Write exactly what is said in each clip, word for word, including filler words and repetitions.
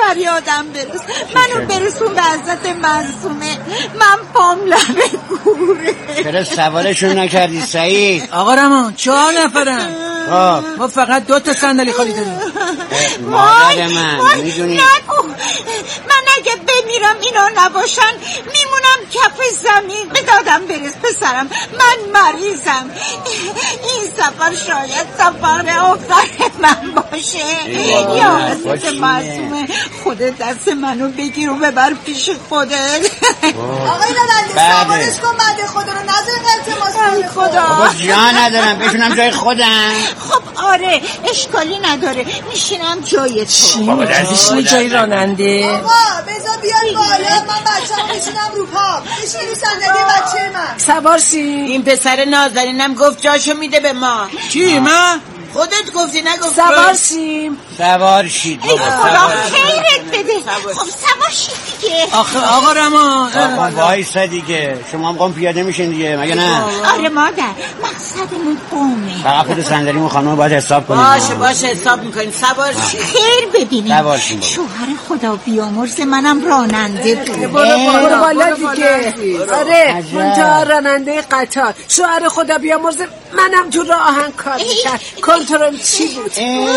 فریادم برس، منو برسون به حضرت معصومه، من پام لبه گوره. چرا سوارشون نکردی سعید؟ آقا رمان چهار نفرم، ما فقط دو تا صندلی خالی داریم. مادر من میدونی نگو، من اگه بمیرم اینا نباشن میمونم کف زمین. به دادم برس پسرم، من مریضم. این سفر شاید سفر آخر من باشه. یا حضرت معصومه خودت دست منو بگیر و ببر پیش خودت. آقای راننده سوارش کن بعد خدا رو، نذار التماس کنه خدا. بابا جا ندارم بشونم جای خودم. خب آره اشکالی نداره، میشینم جای تو. بابا دستش جای راننده. آقا بذار بیاد بالا، من بچه‌مو میشینم رو پام. بشین رو صندلی بچه من. سوار شی. این پسر نازنینم گفت جاشو میده به ما. کی من؟ خودت گفتی نگفت؟ سوار شیم. سوار شید بابا. خدا خیرت بده. خب سوار شید دیگه. آخه آقا رمان آقا وایسا دیگه، شما هم قوم پیاده میشین دیگه مگه نه؟ آره مادر، مقصدمون قومه. فقط خود صندلیمون خانم باید حساب کنیم. باشه باشه حساب میکنیم. سوار شید. خیر ببینیم. سوار شید. شوهر خدا بیامرز منم راننده بود. برو بالا دیگه. آره من تا راننده قطار، شوهر خدا بیامرز منم تو راه آهن کار میکرد. کنترل چی بود؟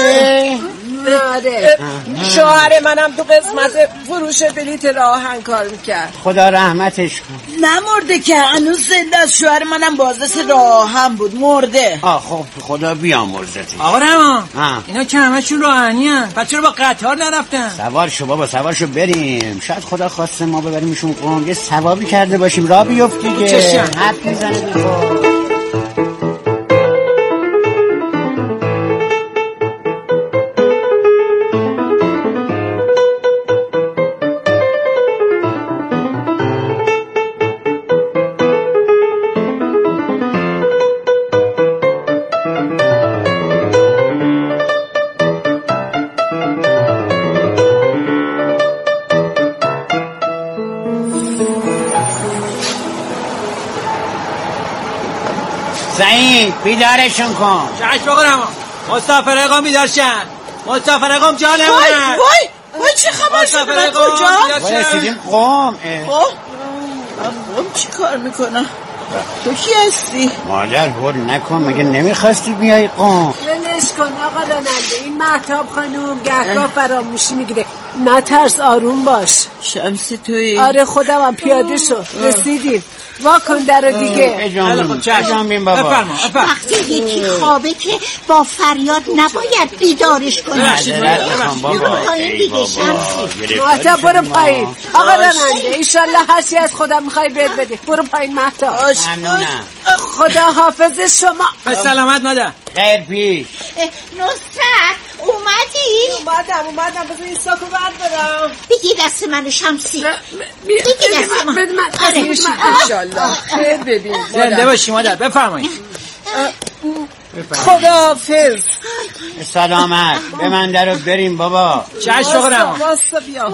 آره شوهر منم تو قسمت فروش بلیت راه آهن کار میکرد. خدا رحمتش کن. نمرده که هنوز زنده است. شوهر منم بازرس راه هم بود، مرده. آه خب خدا بیامرزتی. آقا رمان اینا که همشون راهنی هن، پس چرا با قطار نرفتن؟ سوار شو بابا، سوار شو بریم. شاید خدا خواسته ما ببریمشون قوم، یه ثوابی کرده باشیم، راه بیفت دیگه. چشم حرف میزنه دیگه. سعید بیدارشون کن. چشم آقا رمان. مسافر اقام بیدار شن. مسافر اقام جا نمونن. وای وای وای چه خبر شد؟ من کجا؟ وای رسیدیم قوم. قوم چی کار میکنم؟ تو کی هستی؟ مادر بور نکن، مگه نمیخواستی بیای قوم؟ ولش کن آقا راننده، این مهتاب خانوم گهگاه فراموشی میگیره، نترس آروم باش. شمس توی؟ آره خودم هم پیاده شد رسیدیم. واکن در رو دیگه. اجام چشم بین بابا. وقتی یکی خوابه که با فریاد نباید بیدارش کنی. مهتاب برو پایین. آقا راننده ایشالله هرچی از خودم میخوای بهت بده. برو پایین مهتاب. خدا حافظ شما. به سلامت مادر. خیر پیش. نصرت اومدی؟ اومدم اومدم بذار این ساکو بردارم. بگی دست منو شمسی. بگی دست من. بده من. آره ایشالله خیر ببین. زنده باشی مادر بفرمایید. خداحافظ. سلامت. به من درو بریم بابا. چشم آقا رمان. واسه بیا.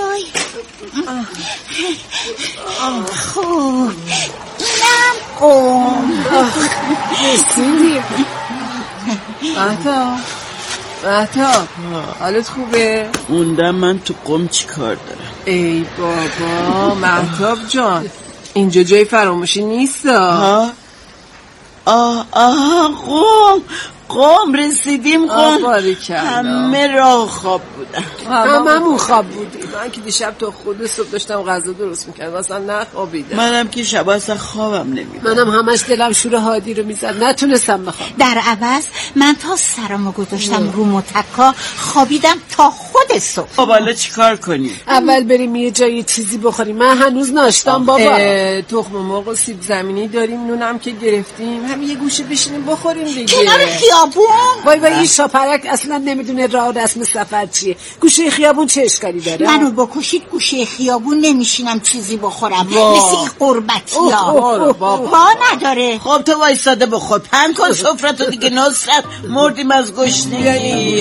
خوب اینم قوم. رسیدیم. مهتاب مهتاب حالت خوبه؟ موندم من تو قم چی کار دارم؟ ای بابا مهتاب جان اینجا جای فراموشی نیست. ها؟ آه آه قم قم رسیدیم قم. همه راه خواب بودن. هممون خواب بودیم. من که دیشب تا خود صبح داشتم غذا درست میکردم اصلا نخوابیدم. منم که شب اصلا خوابم نمیاد. منم همش دلم شور هادی رو میزد نتونستم بخوام. در عوض من تا سرمو گذاشتم رو متکا خوابیدم تا خود صبح. خب حالا چی کار کنیم؟ اول بریم یه جایی چیزی بخوریم. من هنوز ناشتم بابا. تخم مرغ و سیب زمینی داریم، نونم که گرفتیم، همین یه گوشه بشینیم بخوریم دیگه. کنار خیابون. وای وای این شاپرک اصلا نمیدونه راه رسم سفر چیه. گوشه خیابون چه اشکالی داره؟ منو بکشید گوشه خیابون نمیشینم چیزی بخورم. مثل این قربتی ها با نداره. خب تو وایساده بخور. پن کن سفرتو دیگه نصرت، مردیم از گشنگی.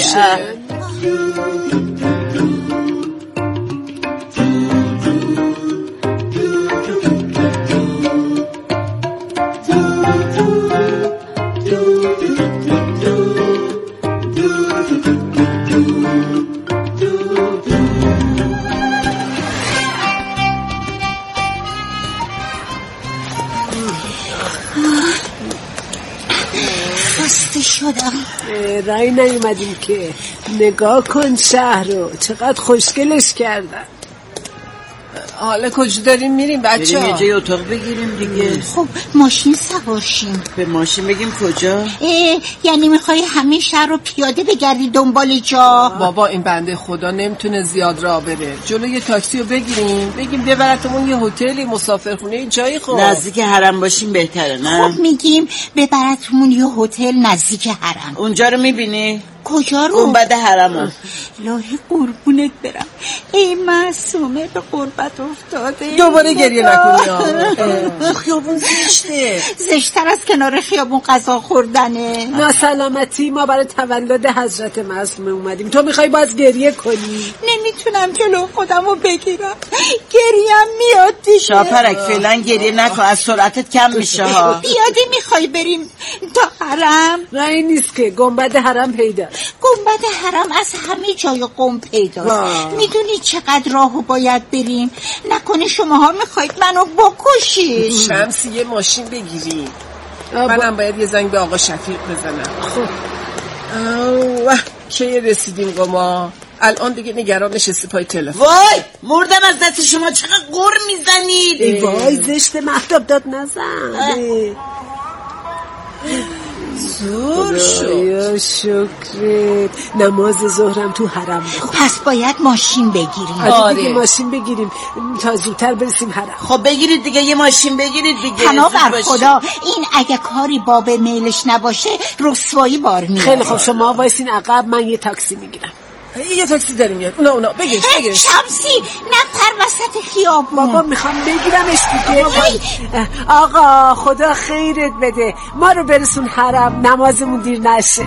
رای نیومدیم که. نگاه کن شهر رو چقدر خوشگلش کردن. حالا کجا داریم میریم بچه ها؟ بریم یه جای اتاق بگیریم دیگه. خب ماشین سوار شیم. به ماشین بگیم کجا؟ یعنی میخوای همین شهر رو پیاده بگردی دنبال جا؟ بابا این بنده خدا نمیتونه زیاد راه بره. جلو یه تاکسی رو بگیریم بگیم ببرتمون یه هتلی مسافرخونه جایی. خب نزدیک حرم باشیم بهتره نه؟ خب میگیم ببرتمون یه هتل نزدیک حرم. اونجا رو میبینی؟ کجا رو؟ گنبد حرمو. الهی قربونت برم. ای معصومه به قربت افتاده. دوباره گریه نکنی. خیابون زشته. زشتر از کنار خیابون غذا خوردنه. ناسلامتی. ما برای تولد حضرت معصومه اومدیم، تو میخوای باز گریه کنی؟ نمیتونم جلو خودم رو بگیرم، گریم میاد دیگه. شاپرک فعلا گریه نکن، از سرعتت کم میشه ها. پیاده میخوای بریم تا حرم؟ رای نیست که گنبد حرم پیدا. گنبد حرم از همه جای قم پیداست. میدونی چقدر راهو باید بریم؟ نکنه شماها میخواید منو بکشید. شمسی یه ماشین بگیریم. منم باید یه زنگ به آقا شفیق بزنم. خب اوه کی رسیدیم قما؟ الان دیگه نگرانش پای تلفن. وای مردم از دست شما، چقدر قر میزنید. وای زشت مهتاب داد نزن. زور شد. شکرت. نماز ظهرم تو حرم بخون. پس باید ماشین بگیریم. آره دیگه ماشین بگیریم تا زودتر برسیم حرم. خب بگیرید دیگه، یه ماشین بگیرید دیگه. پناه بر خدا این اگه کاری باب میلش نباشه رسوایی بار میاره. خیلی خب شما وایسین عقب، من یه تاکسی میگیرم. یه تاکسی داریم میاد. اونا اونا بگیرش بگیرش. شمسی نپر وسط خیابون. بابا میخوام بگیرمش دیگه. آقا خدا خیرت بده، ما رو برسون حرم، نمازمون دیر نشه.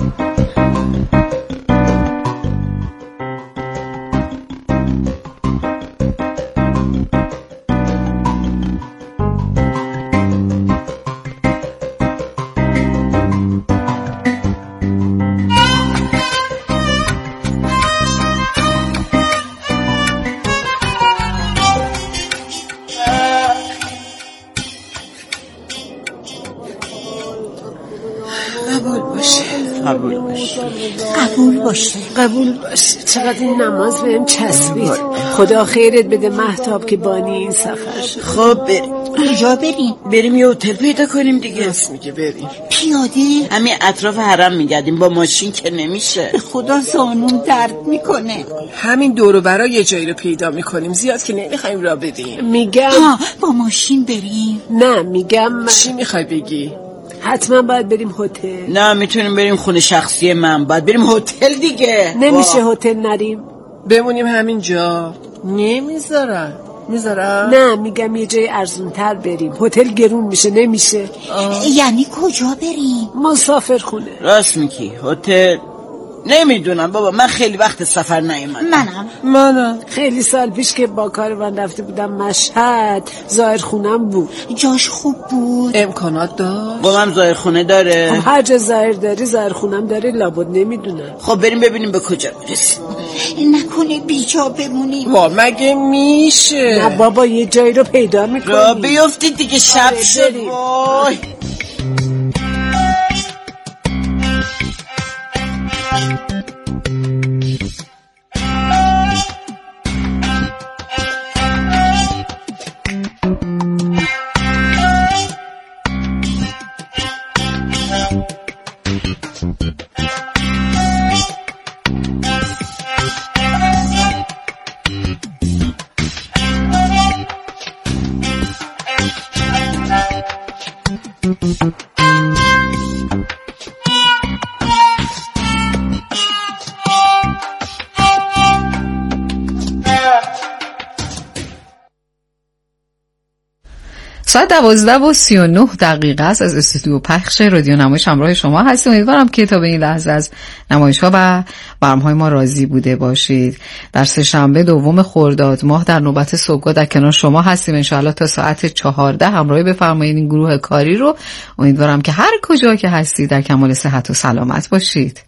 قبول باشه. قبول باشه. قبول باشه. قبول باشه. چقدر این نماز بهم چسبید. خدا خیرت بده مهتاب که بانی این سفر شد. خب بریم. کجا بریم؟ بریم یه هتل پیدا کنیم دیگه. راست میگه بریم. پیاده؟ همین اطراف حرم میگردیم، با ماشین که نمیشه. خدا زانون درد میکنه. همین دور و برای یه جایی رو پیدا میکنیم، زیاد که نمیخوایم راه بدیم. میگم ها با ماشین بریم. نه میگم چی میخوای بگی؟ حتما باید بریم هتل. نه میتونیم بریم خونه شخصی من، باید بریم هتل دیگه. نمیشه هتل نریم؟ بمونیم همینجا. نمیذارن. میذارن؟ نه میگم یه جای ارزونتر بریم، هتل گرون میشه. نمیشه. یعنی کجا بریم؟ مسافر خونه. راست میگی هتل. نمیدونم بابا، من خیلی وقت سفر نیومدم. منم منم خیلی سال پیش که با کاروان رفته بودم مشهد، ظاهر خونم بود. جاش خوب بود؟ امکانات داشت. با من ظاهر خونه داره. خب هر جا ظاهر داری ظاهر خونم داره، لابد نمیدونم. خب بریم ببینیم به کجا برسیم. نکنه بیجا بمونیم. وا مگه میشه؟ نه بابا یه جایی رو پیدا میکنیم. را بیفتید دیگه، شب شد. وای ساعت دوازده و سی و نه دقیقه است از استودیو پخش رادیو نمایش همراه شما هستیم. امیدوارم که تا به این لحظه از نمایش ها و برنامه‌های ما راضی بوده باشید. در سه‌شنبه دوم خرداد ماه در نوبت صبحگاه در کنار شما هستیم انشاءالله تا ساعت چهارده. همراهی بفرمایید این گروه کاری رو. امیدوارم که هر کجا که هستید در کمال صحت و سلامت باشید.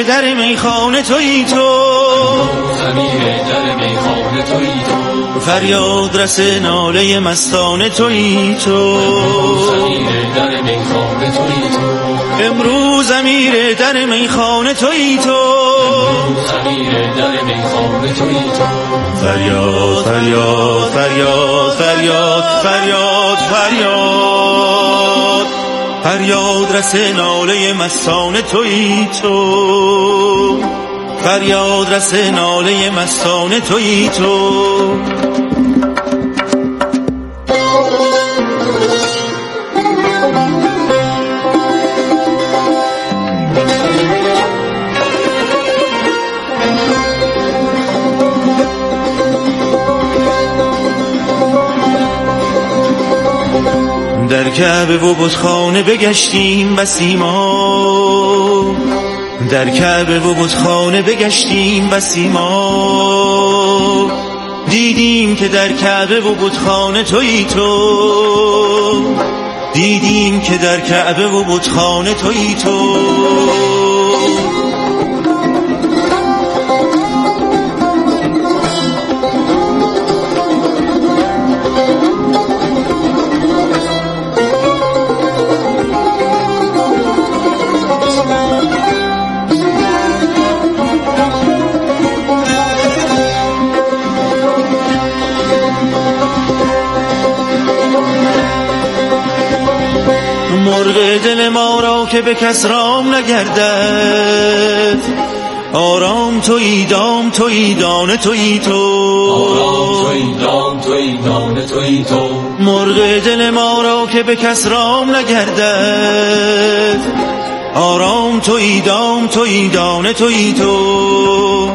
ضمیر در میخانه تویی تو، ضمیر در میخانه تویی تو، فریاد رس ناله مستانه تویی تو، ضمیر در میخانه تویی تو، امروز ضمیر در میخانه تویی تو، ضمیر در میخانه تویی تو، فریاد فریاد فریاد فریاد فریاد فریاد فریاد رس ناله مستانه تویی تو، فریاد رس ناله مستانه تویی تو. در کعبه و بتخانه بگشتیم بسی ما، در کعبه و بتخانه بگشتیم بسی ما، دیدیم که در کعبه و بتخانه تویی تو، دیدیم که در کعبه و بتخانه تویی تو. مرغ دل ما را که به کس رام نگردد، آرام تویی دام تویی دانه تویی تو، آرام تویی دام تویی دانه تویی تو، مرغ دل ما را که به کس رام نگردد، آرام تویی دام تویی دانه تویی تو.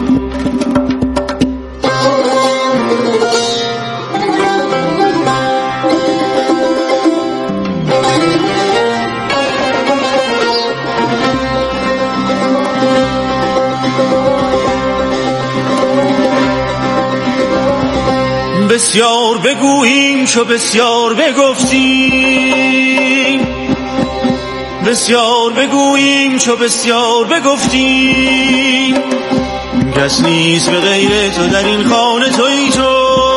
بسیار بگوییم چو بسیار بگفتیم، بسیار بگوییم چو بسیار بگفتیم، کس نیست به غیر تو در این خانه تویی تو،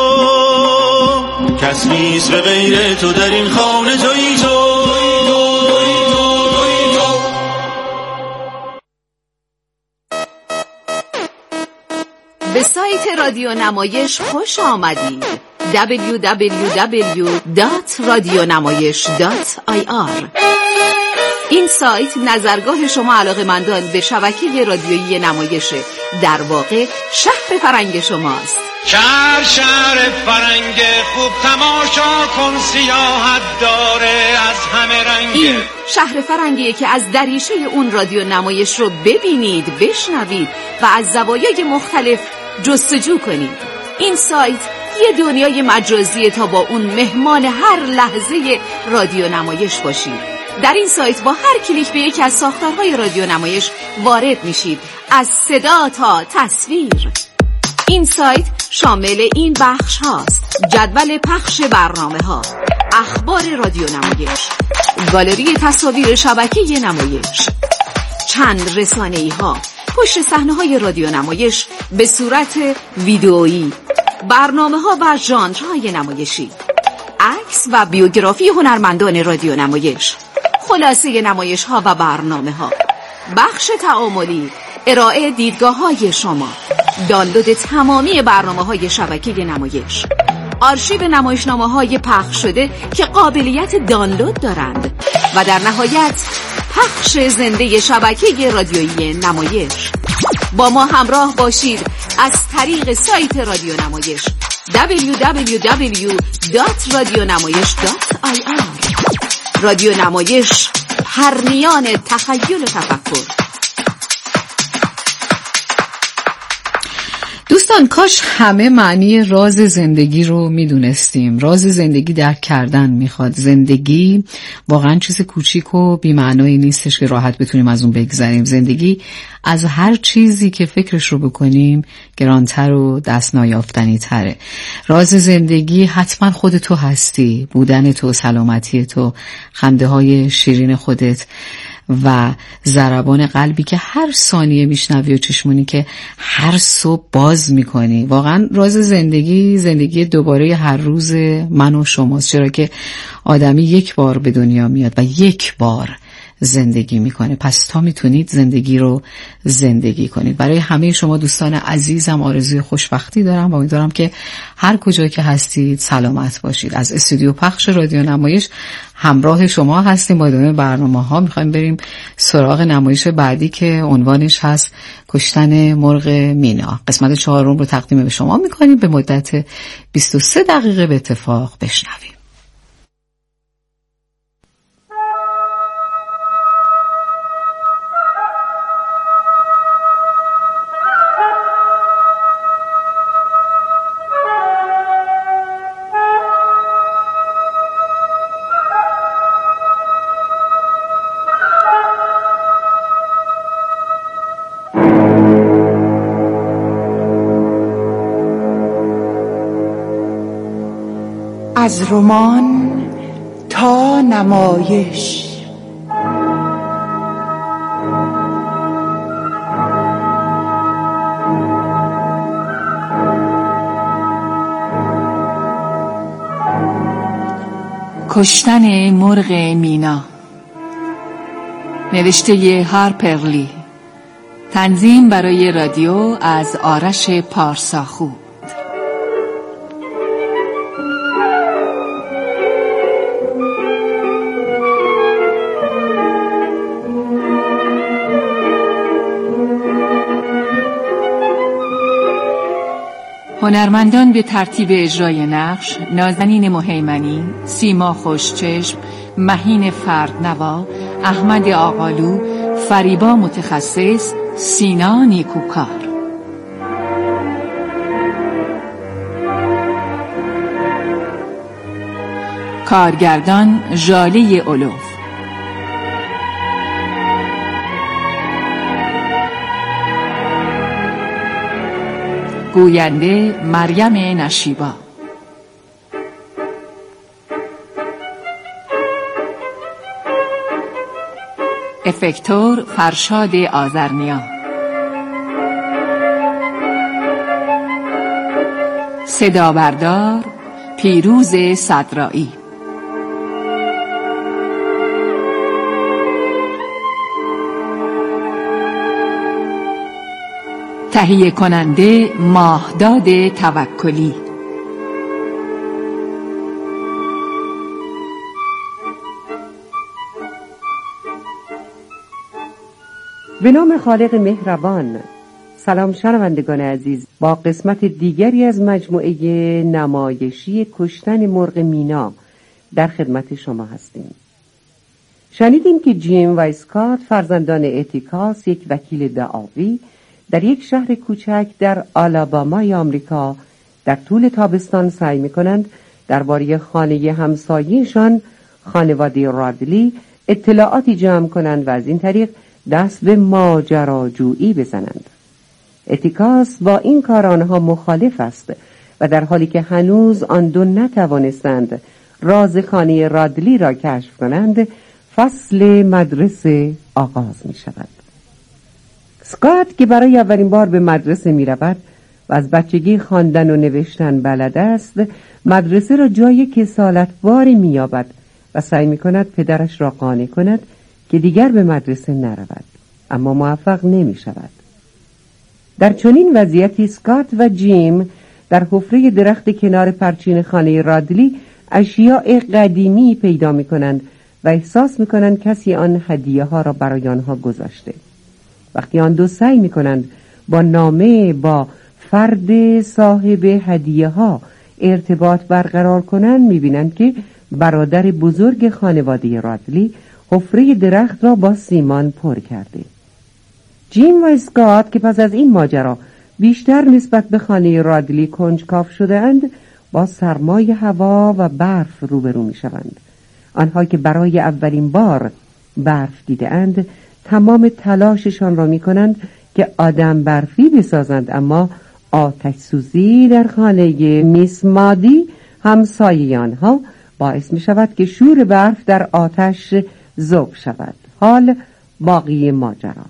کس نیست به غیر تو در این خانه تویی تو. به سایت رادیو نمایش خوش آمدید. دبلیو دبلیو دبلیو دات رادیونمایش دات آی آر. این سایت نظرگاه شما علاقه‌مندان به شبکه رادیویی نمایشه، در واقع شهر فرنگ شماست. شهر شهر فرنگ خوب تماشا کن، سیاحت داره از همه رنگ. این شهر فرنگیه که از دریچه اون رادیو نمایش رو ببینید، بشنوید و از زوایای مختلف جستجو کنید. این سایت یه دنیای مجازیه تا با اون مهمان هر لحظه رادیو نمایش باشید. در این سایت با هر کلیک به یکی از ساختارهای رادیو نمایش وارد میشید، از صدا تا تصویر. این سایت شامل این بخش هاست: جدول پخش برنامه ها، اخبار رادیو نمایش، گالری تصاویر شبکه نمایش، چند رسانه‌ای ها، پشت صحنه های رادیو نمایش به صورت ویدئویی، برنامه ها و ژانرهای نمایشی، عکس و بیوگرافی هنرمندان رادیو نمایش، خلاصه نمایش ها و برنامه ها، بخش تعاملی، ارائه دیدگاه های شما، دانلود تمامی برنامه های شبکه نمایش، آرشیو نمایشنامه های پخش شده که قابلیت دانلود دارند و در نهایت پخش زنده شبکه رادیویی نمایش. با ما همراه باشید از طریق سایت رادیو نمایش دبلیو دبلیو دبلیو دات رادیونمایش دات آی آر. رادیو نمایش، پرنیان تخیل و تفکر. دوستان، کاش همه معنی راز زندگی رو میدونستیم. راز زندگی درک کردن میخواد. زندگی واقعا چیز کوچیک و بی‌معنایی نیستش که راحت بتونیم از اون بگذریم. زندگی از هر چیزی که فکرش رو بکنیم گرانتر و دست نایافتنی تره. راز زندگی حتما خود تو هستی، بودن تو، سلامتی تو، خنده های شیرین خودت و ضربان قلبی که هر ثانیه میشنوی و چشمونی که هر صبح باز میکنی. واقعا راز زندگی زندگی دوباره هر روز من و شماست، چرا که آدمی یک بار به دنیا میاد و یک بار زندگی میکنه. پس تا میتونید زندگی رو زندگی کنید. برای همه شما دوستان عزیزم آرزوی خوشبختی دارم و امیدوارم که هر کجا که هستید سلامت باشید. از استودیو پخش رادیو نمایش همراه شما هستیم با ادامه برنامه ها. میخوایم بریم سراغ نمایش بعدی که عنوانش هست کشتن مرغ مینا. قسمت چهارم رو تقدیم به شما میکنیم، به مدت بیست و سه دقیقه به اتفاق بشنویم. از رمان تا نمایش. کشتن مرغ مینا، نوشته هارپرلی، تنظیم برای رادیو از آرش پارساخو. هنرمندان به ترتیب اجرای نقش: نازنین مهیمنی، سیما خوشچشم، مهین فردنوا، احمد آقالو، فریبا متخصص، سینا نیکوکار. کارگردان ژاله اولوف. گوینده مریم نشیبا. افکتور فرشاد آذرنیا. صدا بردار پیروز صدرایی. تهیه کننده ماهداد توکلی. به نام خالق مهربان. سلام شنوندگان عزیز، با قسمت دیگری از مجموعه نمایشی کشتن مرغ مینا در خدمت شما هستیم. شنیدیم که جیم و اسکات فرزندان اتیکاس، یک وکیل دعاوی، در یک شهر کوچک در آلابامای آمریکا در طول تابستان سعی می‌کنند درباره خانه همسایه‌شان، خانواده رادلی، اطلاعاتی جمع کنند و از این طریق دست به ماجراجویی بزنند. اتیکاس با این کار آنها مخالف است و در حالی که هنوز آن دو نتوانستند راز خانه رادلی را کشف کنند، فصل مدرسه آغاز می شود. اسکات که برای اولین بار به مدرسه می رود و از بچگی خواندن و نوشتن بلد است، مدرسه را جای کسالت‌باری می یابد و سعی می کند پدرش را قانع کند که دیگر به مدرسه نرود، اما موفق نمی شود. در چنین وضعیتی اسکات و جیم در حفره درخت کنار پرچین خانه رادلی اشیاء قدیمی پیدا می کنند و احساس می کنند کسی آن هدیه ها را برای آنها گذاشته. وقتی آن دو سعی می کنند با نامه با فرد صاحب هدیه ها ارتباط برقرار کنند، می بینند که برادر بزرگ خانواده رادلی حفره درخت را با سیمان پر کرده. جیم و اسکات که پس از این ماجرا بیشتر نسبت به خانه رادلی کنجکاو شده اند، با سرمای هوا و برف روبرو می شوند. آنها که برای اولین بار برف دیده اند تمام تلاششان را می کنند که آدم برفی بسازند، اما آتش سوزی در خانه میس مادی همسایه آنها باعث می شود که شور برف در آتش ذوب شود. حال باقی ماجرا.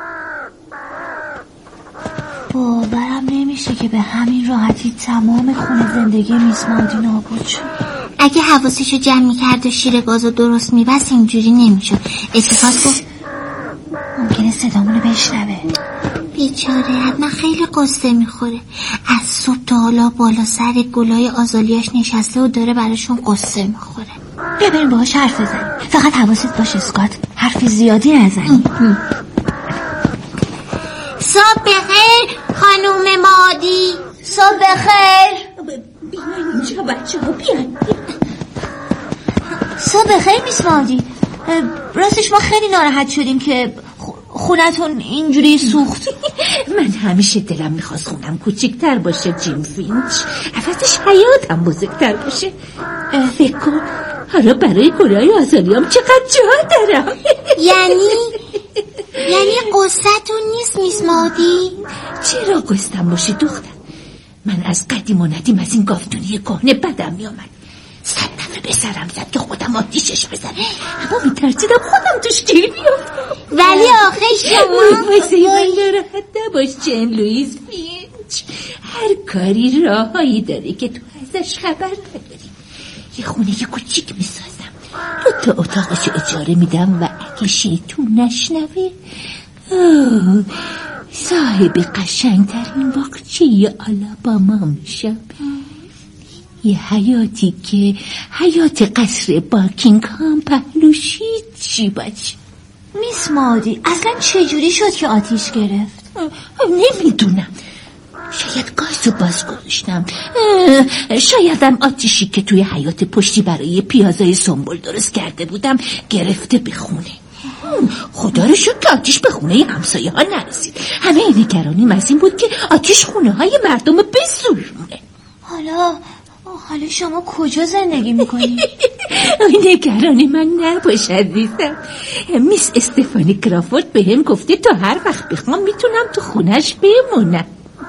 باورم نمیشه که به همین راحتی تمام خونه زندگی میس ماودی نابود شد. اگه حواسشو جمع میکرد و شیر گازو درست میبست اینجوری نمیشد. اتفاق گفت ممکنه صدامونو بشنوه. بیچاره حتما خیلی قصه میخوره. از صبح تا حالا بالا سر گلای آزالیاش نشسته و داره براشون قصه میخوره. ببریم باهاش حرف بزنیم. فقط حواست باشه اسکات، حرف زیادی نزنی. صبح بخیر خانوم مادی. صبح بخیر. بیاین اینجا بچه ها بیاین. صبح بخیر میس مادی. راستش ما خیلی ناراحت شدیم که خونتون اینجوری سوخت. من همیشه دلم میخواست خونم کوچکتر باشه جیم فینچ، عوضش حیاتم بزرگتر باشه. فکر کن حالا برای گلای آزالیام چقدر جا دارم. یعنی یعنی قصتون نیست میس مادی؟ چرا قصتم باشه دختر؟ من از قدیم و ندیم از این گاودونی کهنه بدم میامد. صد دفعه به سرم زد که خودم آتیشش بزنم، اما میترسیدم خودم توش گیر بیافتم. ولی آخه شما واسه من ناراحت نباش جن لوئیس فینچ. هر کاری راهایی داره که تو ازش خبر نداری. یه خونه یه کوچیک میسازم، دو تا اتاقشو اجاره میدم و اگه شیطون نشنوه صاحب قشنگترین باغچه آلاباما میشم. یه حیاتی که حیات قصر باکینگهام پهلوش هیچی باشه. میس مادی اصلا چجوری شد که آتیش گرفت؟ نمیدونم، شاید گازو باز گذاشتم، شایدم آتیشی که توی حیات پشتی برای پیازای سنبل درست کرده بودم گرفته به خونه. خدا رو شکر که آتیش به خونه همسایه ها نرسید. همه نگرانیم از این بود که آتیش خونه های مردم رو بسوزونه. حالا حالا شما کجا زندگی میکنی؟ نگرانی من نباش عزیزم. میس استفانی کرافورد به هم گفته تا هر وقت بخوام میتونم تو خونش بمونم.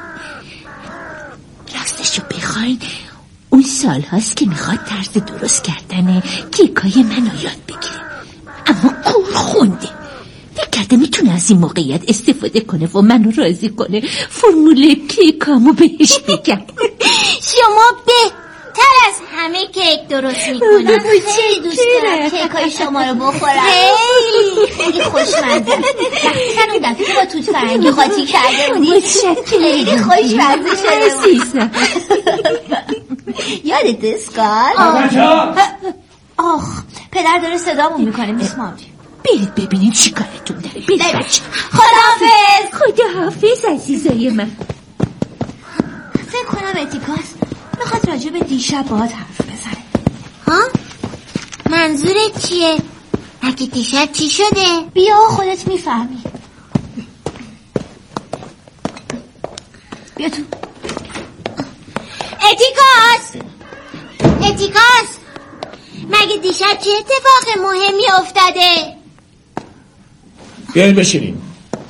راستشو بخواین اون سال هاست که میخواد طرز درست کردن کیکای منو یاد بگیره، اما کور خونده. فکر کرده میتونه از این موقعیت استفاده کنه و منو راضی کنه فرمول کیکامو بهش بگم. شما بهتر از همه کیک درست میکنم. خیلی دوست دارم کیکای شما رو بخورم. خیلی خیلی خوشمزه. وقتی اون دفعه با توت فرنگی قاطی کرده بودی خیلی خوشمزه شده. یادت اسکات؟ آخ پدر داره صدامون میکنه میس مادی. برید ببینید چی کارتون داره. برید بچه. خداحافظ. خداحافظ عزیزای من. فکر کنم اتیکاس میخواد راجع به دیشب باهات حرف بزنه. ها؟ منظورت چیه؟ اگه دیشب چی شده؟ بیا خودت میفهمی. بیا تو. اتیکاس اتیکاس مگه دیشب چه اتفاق مهمی افتاده؟ بیایید بشینیم.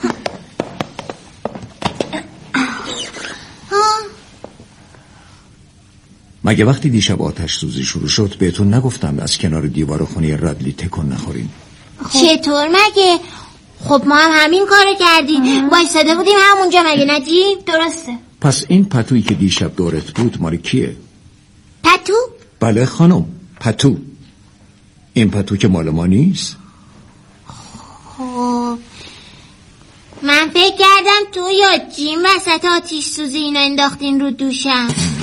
مگه وقتی دیشب آتش سوزی شروع شد بهتون نگفتم از کنار دیوار خونه رادلی تکون نخورین؟ چطور مگه؟ خب ما هم همین کارو کردیم. وایساده بودیم همونجا مگه ندیم؟ درسته. پس این پتویی که دیشب دورت بود مال کیه؟ پتو؟ بله خانم، پتو. این پتو که مال ما نیست؟ خب من فکر کردم تو یا جیم وسط آتیش سوزی اینو انداختین رو دوشم.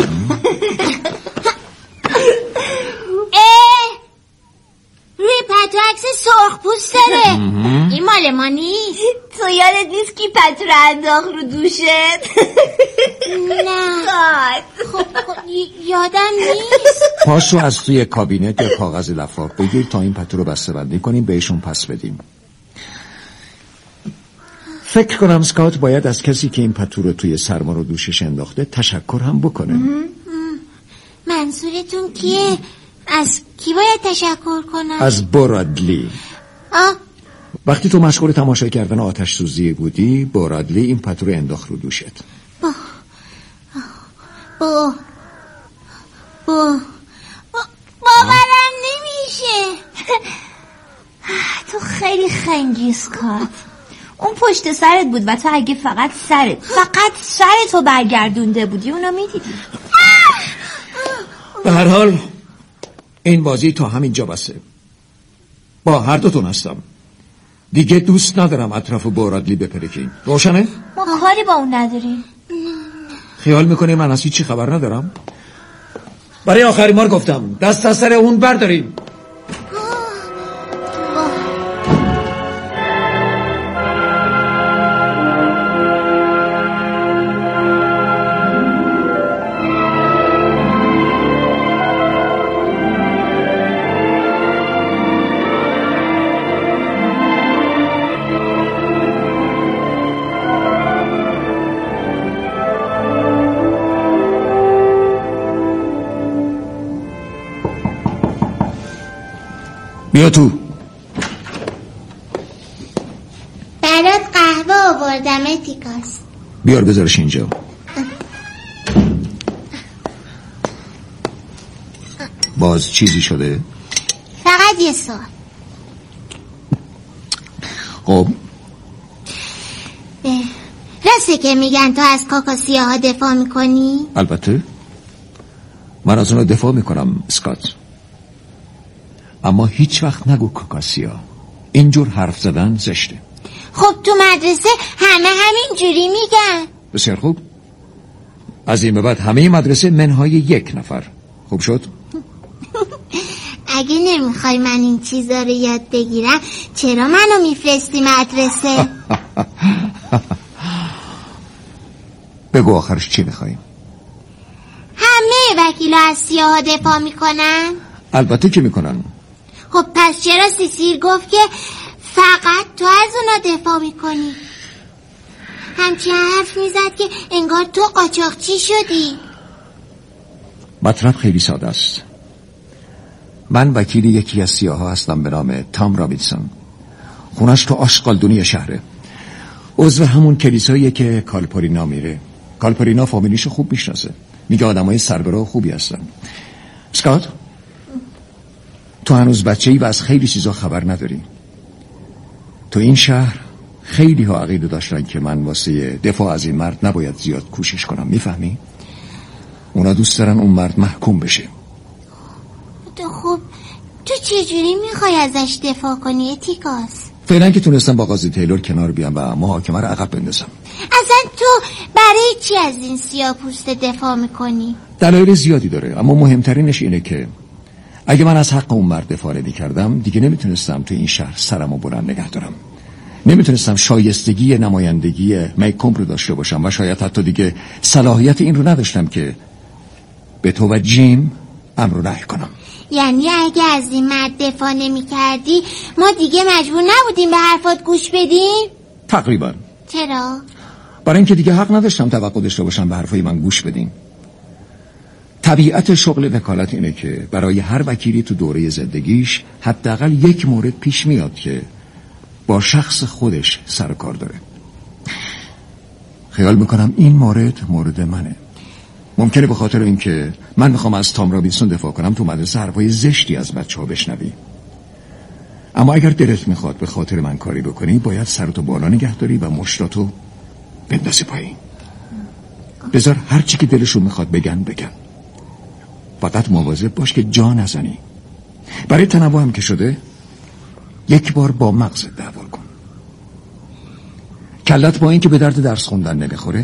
اه روی پتو عکس سرخ پوست داره. این مال ما نیست. تو یادت نیست کی پتو رو انداخت رو دوشت؟ نه خب, خب یادم نیست. پاشو از توی کابینت یا کاغذ لفاف بگیر تا این پتو رو بسته بندی کنیم بهشون پس بدیم. فکر کنم اسکات باید از کسی که این پتو رو توی سرما رو دوشش انداخته تشکر هم بکنه. منظورتون کیه؟ از کی باید تشکر کنم؟ از برادلی. آه وقتی تو مشغول تماشا کردن آتش سوزی بودی برادلی این پتو رو انداخت رو دوشت. با با با باورم نمیشه. تو خیلی خنگی اسکات، اون پشت سرت بود و تو اگه فقط سرت فقط سرتو برگردونده بودی اونو میدیدی. به هر حال این بازی تا همینجا بسه. با هر دوتون هستم. دیگه دوست ندارم اطراف بورادلی بپرکین. روشنه؟ ما کاری با اون نداریم. خیال میکنی من از هیچی خبر ندارم؟ برای آخرین بار گفتم دست از سر اون برداریم. بیا تو. برات قهوه آوردم اتیکاس. بیار بذارش اینجا. باز چیزی شده؟ فقط یه سوال. خب راسته که میگن تو از کاکاسیاها دفاع میکنی؟ البته من از اونها دفاع میکنم اسکات، اما هیچ وقت نگو کاکاسیا. اینجور حرف زدن زشته. خب تو مدرسه همه همین جوری میگن. بسیار خوب، از این به بعد همه مدرسه منهای یک نفر. خوب شد؟ اگه نمیخوای من این چیزا رو یاد بگیرم چرا منو میفرستی مدرسه؟ بگو آخرش چی میخوایی؟ همه وکیلا از سیاها دفاع میکنن؟ البته که میکنن. خب پس چرا سیسیر گفت که فقط تو از اونا دفاع میکنی؟ همچین حرف میزد که انگار تو قاچاقچی شدی. مطلب خیلی ساده است. من وکیل یکی از سیاها هستم به نام تام رابینسون. خونش تو آشغالدونی شهره. عضو همون کلیساییه که کالپورینا میره. کالپورینا فامیلیشو خوب میشناسه. میگه آدمای سربراه خوبی هستن. اسکات، تو هنوز بچه‌ای و از خیلی چیزا خبر نداری. تو این شهر خیلی ها عقیده داشتن که من واسه دفاع از این مرد نباید زیاد کوشش کنم. میفهمی؟ اونا دوست دارن اون مرد محکوم بشه. تو خب تو چجوری میخوای ازش دفاع کنی اتیکاس؟ فعلا که تونستم با قاضی تیلور کنار بیام و محاکمه رو عقب بندازم. اصلا تو برای چی از این سیاه‌پوست دفاع میکنی؟ دلایل زیادی داره، اما مهمترینش اینه که اگه من از حق اون مرد دفاع نمی‌کردم دیگه نمیتونستم تو این شهر سرمو بلند نگه دارم. نمیتونستم شایستگی نمایندگی میکوم رو داشته باشم و شاید حتی دیگه صلاحیت این رو نداشتم که به تو و جیم امر و نهی کنم. یعنی اگه از این مرد دفاع نمی کردی ما دیگه مجبور نبودیم به حرفات گوش بدیم؟ تقریبا. چرا؟ برای اینکه دیگه حق نداشتم توقع داشته باشم به حرفای من گوش بدین. طبیعت شغل وکالت اینه که برای هر وکیلی تو دوره زندگیش حداقل یک مورد پیش میاد که با شخص خودش سر کار داره. خیال میکنم این مورد مورد منه. ممکنه به خاطر اینکه من میخوام از تام رابینسون دفاع کنم تو مدرسه حرفای زشتی از بچه‌ها بشنوی. اما اگر دلت میخواد به خاطر من کاری بکنی باید سرتو بالا نگه داری و مشتاتو بندازی پایین. بذار هر چی که دلشون میخواد بگن بگن. فقط مواظب باش که جا نزنی. برای تنوع هم که شده یک بار با مغزت دعوا کن. کلت با این که به درد درس خوندن نمیخوره